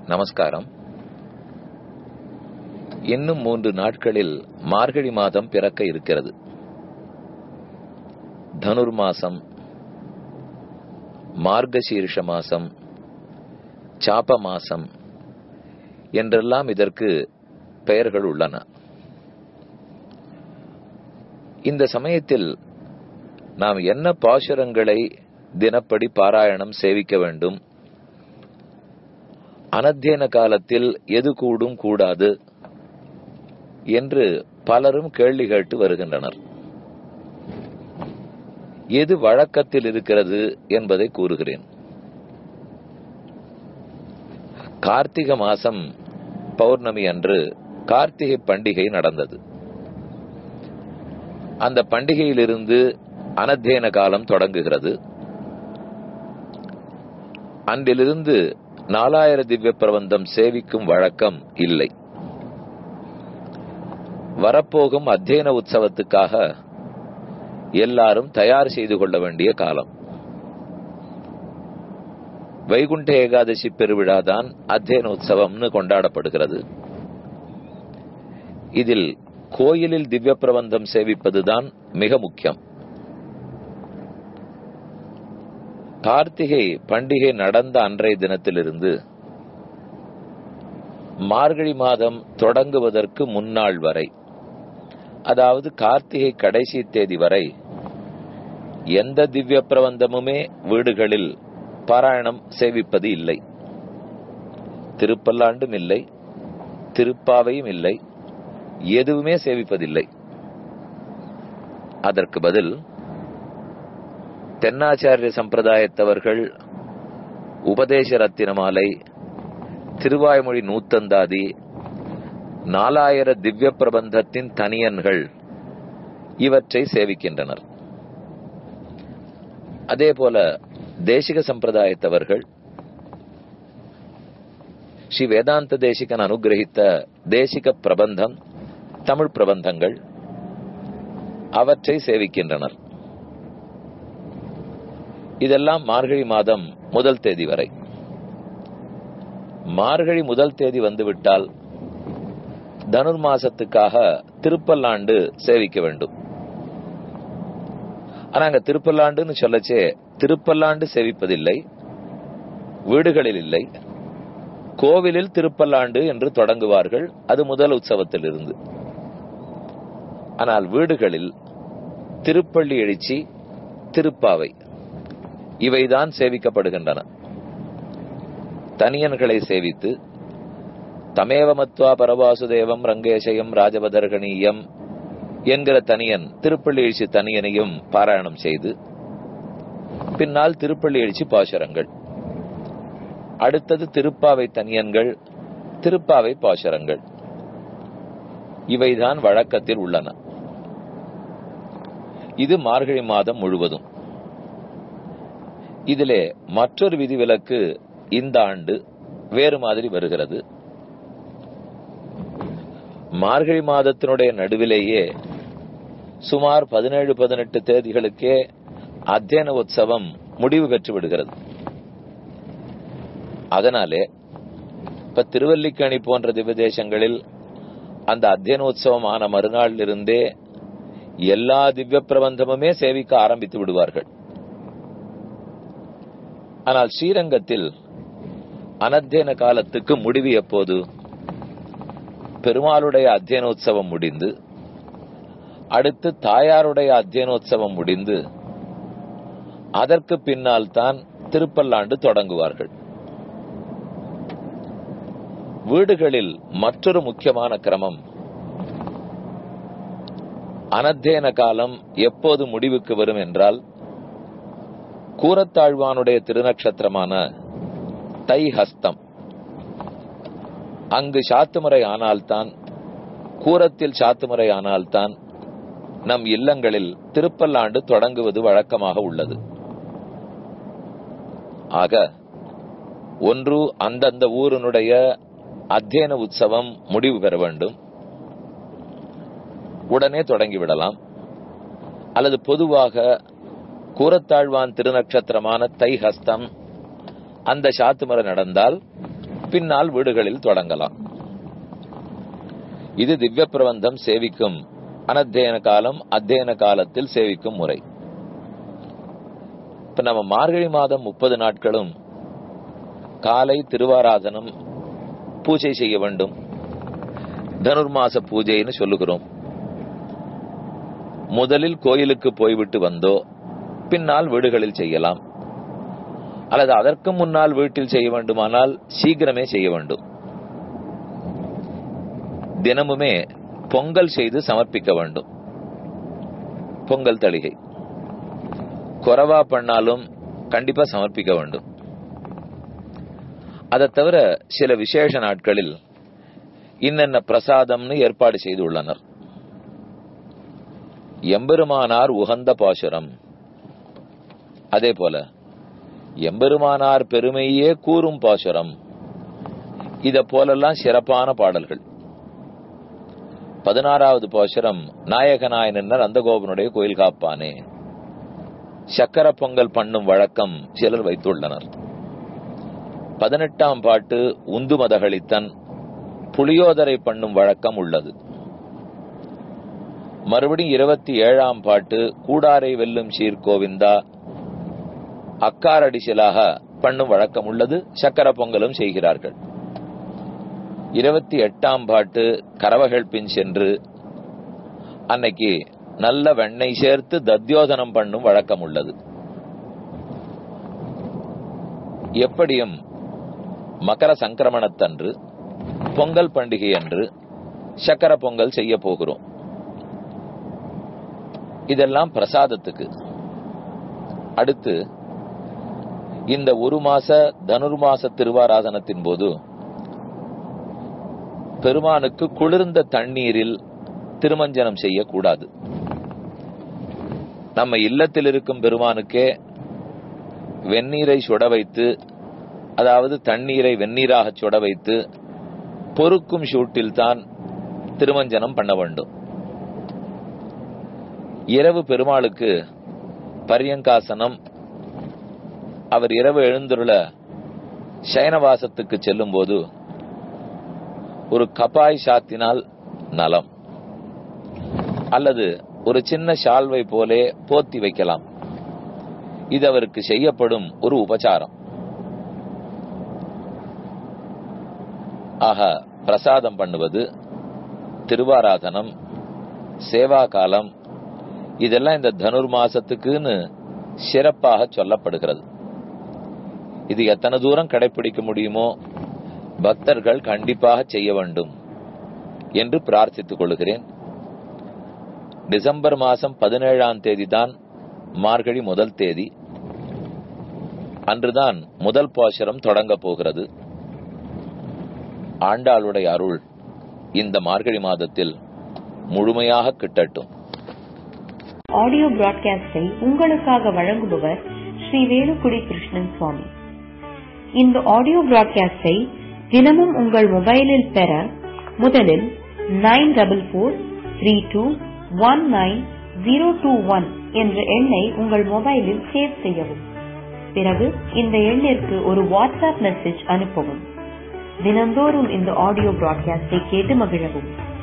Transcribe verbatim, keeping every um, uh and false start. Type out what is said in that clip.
நமஸ்காரம். இன்னும் மூன்று நாட்களில் மார்கழி மாதம் பிறக்க இருக்கிறது. தனுர் மாசம், மார்கசீர்ஷ மாசம், சாப மாசம் என்றெல்லாம் இதற்கு பெயர்கள் உள்ளன. இந்த சமயத்தில் நாம் என்ன பாசுரங்களை தினப்படி பாராயணம் சேவிக்க வேண்டும், அனத்தியன காலத்தில் எது கூடும் கூடாது என்று பலரும் கேள்வி கேட்டு வருகின்றனர். எது வழக்கத்தில் இருக்கிறது என்பதை கூறுகிறேன். கார்த்திகை மாசம் பௌர்ணமி அன்று கார்த்திகை பண்டிகை நடந்தது. அந்த பண்டிகையிலிருந்து அனத்தியன காலம் தொடங்குகிறது. அன்றிலிருந்து நாலாயிர திவ்ய பிரபந்தம் சேவிக்கும் வழக்கம் இல்லை. வரப்போகும் அத்தியன உற்சவத்துக்காக எல்லாரும் தயார் செய்து கொள்ள வேண்டிய காலம். வைகுண்ட ஏகாதசி பெருவிழாதான் அத்தியன உற்சவம்னு கொண்டாடப்படுகிறது. இதில் கோயிலில் திவ்ய பிரபந்தம் சேவிப்பதுதான் மிக முக்கியம். கார்த்திகை பண்டிகை நடந்த அன்றைய தினத்திலிருந்து மார்கழி மாதம் தொடங்குவதற்கு முன்னாள் வரை, அதாவது கார்த்திகை கடைசி தேதி வரை எந்த திவ்ய பிரபந்தமுமே வீடுகளில் பாராயணம் சேவிப்பது இல்லை. திருப்பல்லாண்டும் இல்லை, திருப்பாவையும் இல்லை, எதுவுமே சேவிப்பதில்லை. அதற்கு பதில் தென்னாச்சாரிய சம்பிரதாயத்தவர்கள் உபதேச ரத்தினமாலை, திருவாய்மொழி நூத்தந்தாதி, நாலாயிர திவ்ய பிரபந்தத்தின் தனியன்கள் இவற்றை சேவிக்கின்றனர். அதே போல தேசிக சம்பிரதாயத்தவர்கள் ஸ்ரீ வேதாந்த தேசிகன் அனுகிரகித்த தேசிக பிரபந்தம், தமிழ் பிரபந்தங்கள் அவற்றை சேவிக்கின்றனர். இதெல்லாம் மார்கழி மாதம் முதல் தேதி வரை. மார்கழி முதல் தேதி வந்துவிட்டால் தனுர் மாசத்துக்காக திருப்பல்லாண்டு சேவிக்க வேண்டும். ஆனா அங்க திருப்பல்லாண்டுன்னு சொல்லச்சே திருப்பல்லாண்டு சேவிப்பதில்லை, வீடுகளில் இல்லை, கோவிலில் திருப்பல்லாண்டு என்று தொடங்குவார்கள். அது முதல் உற்சவத்தில் இருந்து. ஆனால் வீடுகளில் திருப்பள்ளி எழுச்சி, திருப்பாவை இவைதான் சேவிக்கப்படுகின்றன. தனியன்களை சேவித்து தமேவமத்வா பரவாசுதேவம் ரங்கேசயம் ராஜபதர்கணீயம் என்கிற தனியன், திருப்பள்ளி எழுச்சி தனியனையும் பாராயணம் செய்து, பின்னால் திருப்பள்ளி எழுச்சி பாசுரங்கள், அடுத்தது திருப்பாவை தனியன்கள், திருப்பாவை பாசுரங்கள் இவைதான் வழக்கத்தில் உள்ளன. இது மார்கழி மாதம் முழுவதும். இதிலே மற்றொரு விதிவிலக்கு இந்த ஆண்டு வேறு மாதிரி வருகிறது. மார்கழி மாதத்தினுடைய நடுவிலேயே சுமார் பதினேழு பதினெட்டு தேதிகளுக்கே அத்தியன உற்சவம் முடிவு பெற்று விடுகிறது. அதனாலே இப்ப திருவல்லிக்கேணி போன்ற திவ்ய தேசங்களில் அந்த அத்தியன உற்சவம் ஆன மறுநாள் இருந்தே எல்லா திவ்ய பிரபந்தமுமே சேவிக்க ஆரம்பித்து விடுவார்கள். ஆனால் ஸ்ரீரங்கத்தில் அனத்தியன காலத்துக்கு முடிவு எப்போது? பெருமாளுடைய அத்தியனோத்சவம் முடிந்து, அடுத்து தாயாருடைய அத்தியனோத்சவம் முடிந்து, அதற்கு பின்னால் தான் திருப்பல்லாண்டு தொடங்குவார்கள். வீடுகளில் மற்றொரு முக்கியமான கிரமம், அனத்தியன காலம் எப்போது முடிவுக்கு வரும் என்றால், கூரத்தாழ்வானுடைய திருநக்ஷத்திரமான தை ஹஸ்தம் அங்கு சாத்துமுறை ஆனால்தான், கூரத்தில் சாத்துமுறை ஆனால்தான் நம் இல்லங்களில் திருப்பல்லாண்டு தொடங்குவது வழக்கமாக உள்ளது. ஆக ஒன்று அந்தந்த ஊரினுடைய அத்தியன உற்சவம் முடிவு பெற வேண்டும், உடனே தொடங்கிவிடலாம். அல்லது பொதுவாக கூரத்தாழ்வான் திருநக்ஷத்திரமான தை ஹஸ்தம் அந்த சாத்துமர நடந்தால் பின்னால் வீடுகளில் தொடங்கலாம். இது திவ்ய பிரபந்தம் சேவிக்கும் அனத்தியன காலம், அத்தியன காலத்தில் சேவிக்கும் முறை. இப்ப நம்ம மார்கழி மாதம் முப்பது நாட்களும் காலை திருவாராதனம் பூஜை செய்ய வேண்டும். தனுர்மாச பூஜைன்னு சொல்லுகிறோம். முதலில் கோயிலுக்கு போய்விட்டு வந்தோ பின்னால் வீடுகளில் செய்யலாம், அல்லது அதற்கு முன்னால் வீட்டில் செய்ய வேண்டுமானால் சீக்கிரமே செய்ய வேண்டும். தினமுமே பொங்கல் செய்து சமர்ப்பிக்க வேண்டும். பொங்கல் தளிகை குறைவா பண்ணாலும் கண்டிப்பா சமர்ப்பிக்க வேண்டும். அதை தவிர சில விசேஷ நாட்களில் இன்னென்ன பிரசாதம்னு ஏற்பாடு செய்துள்ளனர். எம்பெருமானார் உகந்த பாசுரம், அதே போல எம்பெருமானார் பெருமையே கூறும் பாசுரம், இத போலெல்லாம் சிறப்பான பாடல்கள். பதினாறாவது பாசுரம் நாயகனாய் நின்ன நந்தகோபனுடைய கோயில் காப்பானே. சக்கர பொங்கல் பண்ணும் வழக்கம் சிலர் வைத்துள்ளனர். பதினெட்டாம் பாட்டு உந்து மதகளித்தன் புளியோதரை பண்ணும் வழக்கம் உள்ளது. மறுபடியும் இருபத்தி ஏழாம் பாட்டு கூடாரை வெல்லும் சீர்கோவிந்தா அக்காரடிசிலாக பண்ணும் வழக்கம் உள்ளது. சக்கர பொங்கலும் செய்கிறார்கள். இருபத்தி எட்டாம் பாட்டு கரவகள் பின் சென்று அன்னைக்கு நல்ல வெண்ணெய் சேர்த்து தத்யோதனம் பண்ணும் வழக்கம் உள்ளது. எப்படியும் மகர சங்கிரமணத்தன்று பொங்கல் பண்டிகை அன்று சக்கர பொங்கல் செய்ய போகிறோம். இதெல்லாம் பிரசாதத்துக்கு. அடுத்து இந்த ஒரு மாச தனுர்மாச திருவாராதனத்தின் போது பெருமானுக்கு குளிர்ந்த தண்ணீரில் திருமஞ்சனம் செய்யக்கூடாது. நம்ம இல்லத்தில் இருக்கும் பெருமானுக்கே வெந்நீரை சுட வைத்து, அதாவது தண்ணீரை வெந்நீராக சுட வைத்து பொறுக்கும் சூட்டில் தான் திருமஞ்சனம் பண்ண வேண்டும். இரவு பெருமாளுக்கு பரியங்காசனம், அவர் இரவு எழுந்துள்ள சயனவாசத்துக்கு செல்லும் போது ஒரு கபாய் சாத்தினால் நலம், அல்லது ஒரு சின்ன ஷால்வை போலே போத்தி வைக்கலாம். இது அவருக்கு செய்யப்படும் ஒரு உபச்சாரம். ஆக பிரசாதம் பண்ணுவது, திருவாராதனம், சேவா காலம், இதெல்லாம் இந்த தனுர் மாசத்துக்குன்னு சிறப்பாக சொல்லப்படுகிறது. இது எத்தனை தூரம் கடைபிடிக்க முடியுமோ பக்தர்கள் கண்டிப்பாக செய்ய வேண்டும் என்று பிரார்த்தித்துக் கொள்கிறேன். டிசம்பர் மாசம் பதினேழாம் தேதி தான் மார்கழி முதல் தேதி. அன்றுதான் முதல் பாசுரம் தொடங்க போகிறது. ஆண்டாளுடைய அருள் இந்த மார்கழி மாதத்தில் முழுமையாக கிட்டட்டும். ஆடியோ பிராட்காஸ்டை உங்களுக்காக வழங்குபவர் ஸ்ரீ வேலுக்குடி கிருஷ்ணன் சுவாமி. இந்த ஆடியோ பிராட்காஸ்டை தினமும் உங்கள் மொபைலில் பெற முதலில் nine double four three two one nine zero two one என்ற எண்ணை உங்கள் மொபைலில் சேவ் செய்யவும். பிறகு இந்த எண்ணிற்கு ஒரு வாட்ஸ்அப் மெசேஜ் அனுப்பவும். தினந்தோறும் இந்த ஆடியோ பிராட்காஸ்டை கேட்டு மகிழவும்.